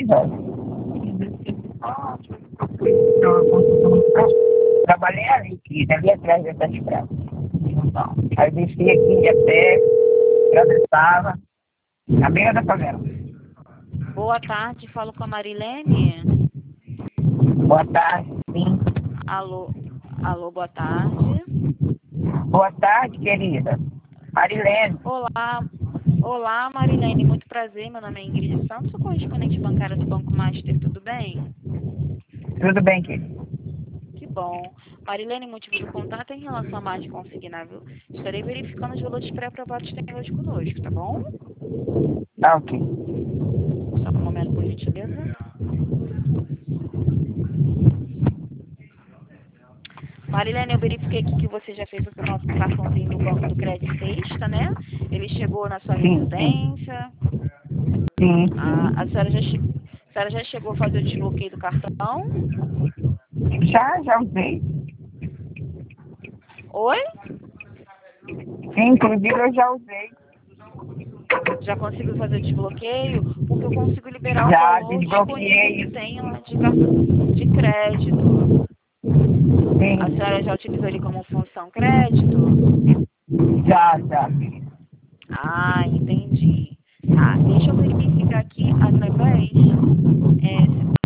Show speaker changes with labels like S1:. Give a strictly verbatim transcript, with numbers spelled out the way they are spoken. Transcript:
S1: exato. Trabalhei ali, querida, ali atrás dessa estrada. Aí desci aqui até, atravessava, na beira da favela.
S2: Boa tarde, falo com a Marilene.
S1: Boa tarde, sim.
S2: Alô, alô, boa tarde.
S1: Boa tarde, querida. Marilene.
S2: Olá, olá Marilene, muito prazer, meu nome é Ingrid Santos, sou correspondente bancária do Banco Master, tudo bem?
S1: Tudo bem, querida?
S2: Que bom. Marilene, motivo do contato é em relação a margem consignável. Estarei verificando os valores pré-aprovados que tem hoje conosco, tá bom?
S1: Tá ok.
S2: Só um momento, por gentileza. Marilene, eu verifiquei aqui que você já fez o nosso cartãozinho do Banco do Crédito Sexta, né? Ele chegou na sua
S1: Sim,
S2: residência.
S1: sim.
S2: A, a, senhora já che... a senhora já chegou a fazer o desbloqueio do cartão?
S1: Já, já usei.
S2: Oi?
S1: Sim, inclusive eu já usei.
S2: Já conseguiu fazer o desbloqueio? Porque eu consigo liberar o
S1: Já
S2: valor disponível
S1: desbloqueei.
S2: que tem lá de cartão de crédito. A
S1: Sim,
S2: senhora já utilizou ele como função crédito?
S1: já, já.
S2: Ah, entendi. Tá, deixa eu verificar aqui através. É,